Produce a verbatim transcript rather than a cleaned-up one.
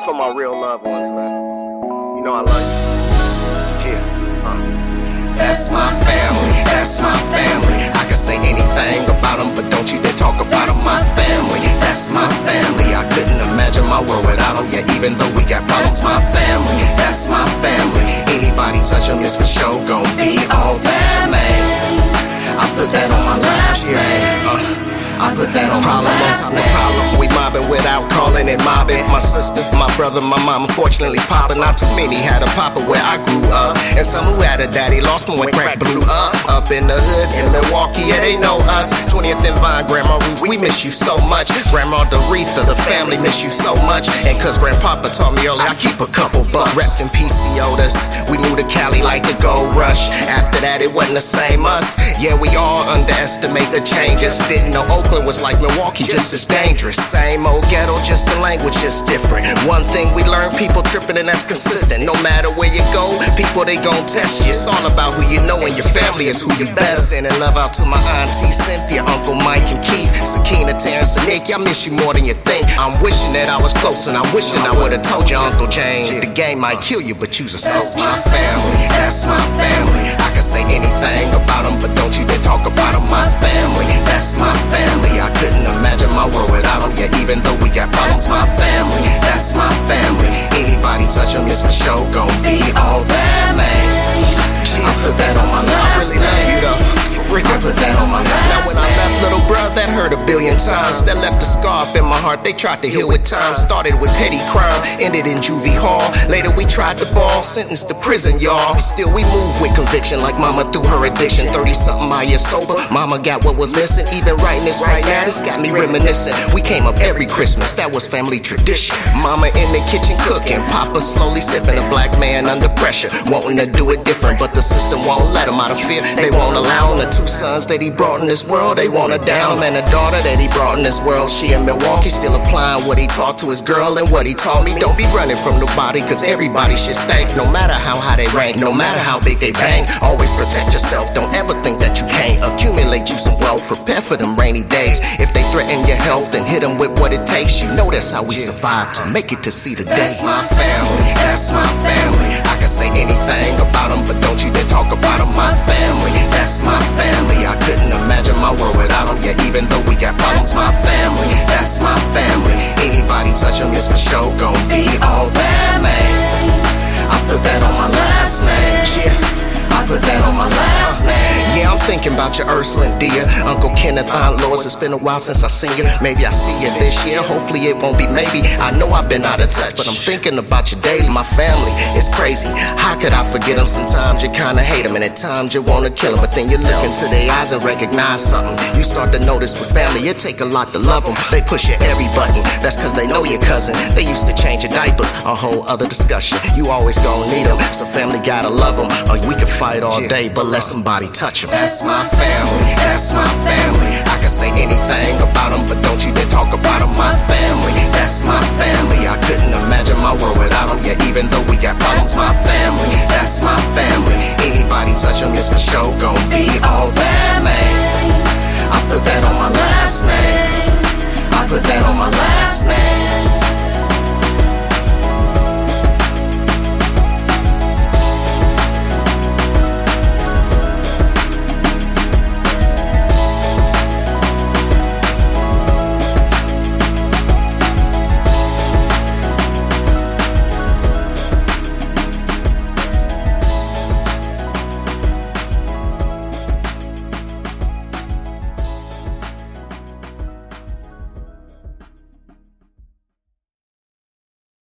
for my real loved ones, man. You know I love you. Yeah. Uh. That's my family, that's my family. I can say anything about them, but don't you dare talk about them. My family, that's my family. I couldn't imagine my world without them. Yeah, even though we got problems, my family, that's my family. Anybody touch them is for sure gon' be all bad, man. I put that on my last name. Uh. I put that on my last name. Problem. We mobbing without calling it mobbing. My sister, my brother, my mom, unfortunately poppin'. Not too many had a papa where I grew up, and some who had a daddy lost him when crack blew up. Up in the hood in Milwaukee, yeah, they know us. twentieth and Vine, Grandma Ruth, we miss you so much. Grandma Doretha, the family miss you so much. And cause Grandpapa taught me early, I keep a couple bucks. Rest in peace, Otis. We moved to Cali like the gold rush. After that, it wasn't the same us. Yeah, we all underestimate the changes. Didn't know Oakland was like Milwaukee, just as dangerous. Same old ghetto, just the language is different. One thing we learn, people tripping and that's consistent. No matter where you go, people they gon' test you. It's all about who you know and your family is who you best. Sending love out to my auntie Cynthia, Uncle Mike and Keith, Sakina, Terrence and Nick. I miss you more than you think. I'm wishing that I was close and I'm wishing I would've told you, Uncle James. The game might kill you, but you's a soldier. That's my family, that's my family. I can say anything about them, but don't you dare talk about them. My family, that's my family. I couldn't imagine my world without them. Yeah, even though we got problems, my family, that's my family. Anybody touch them is for sure gon' be all bad, man. I put that on my last name. I really love you though. I put that on my last Now when I left little bruh, that hurt a billion times. That left a scar up in my heart, they tried to heal with time. Started with petty crime, ended in juvie hall. Later we tried to ball, sentenced to prison, y'all. Still we move with conviction like mama through her addiction. Thirty something my years sober, mama got what was missing. Even writing this right now, this got me reminiscing. We came up every Christmas, that was family tradition. Mama in the kitchen cooking, Papa slowly sipping. A black man under pressure, wanting to do it different, but the system won't let him out of fear. They won't allow him. The two sons that he brought in this world, they want to down him. And a daughter that he brought in this world, she in Milwaukee, still applying what he taught to his girl and what he taught me. Don't be running from nobody, cause everybody should stay. No matter how high they rank, no matter how big they bang, always protect yourself. Don't ever think that you can't accumulate you some wealth. Prepare for them rainy days. If they threaten your health, then hit them with what it takes. You know that's how we survive to make it to see the day. That's my family, that's my family. I can say anything about them, but don't you dare talk about them. My family, that's my family. I couldn't imagine my world without them. Yeah, even though we got problems, my family, that's my family. Anybody touch them is for sure gon' be all bad, man. I put that on my last name. Yeah. I put that on my last name. Yeah, I'm thinking about your Ursula and Dia, Uncle Kenneth, Aunt Lois. It's been a while since I seen you. Maybe I see you this year. Hopefully it won't be maybe. I know I've been out of touch, but I'm thinking about you daily. My family is crazy. How could I forget them? Sometimes you kinda hate them, and at times you wanna kill them. But then you look into their eyes and recognize something. You start to notice with family, it take a lot to love them. They push your every button. That's cause they know your cousin. They used to change your diapers. A whole other discussion. You always gon' need them, so family gotta love them. Or we can fight all day, but let somebody touch them. That's my family, that's my family. I can say anything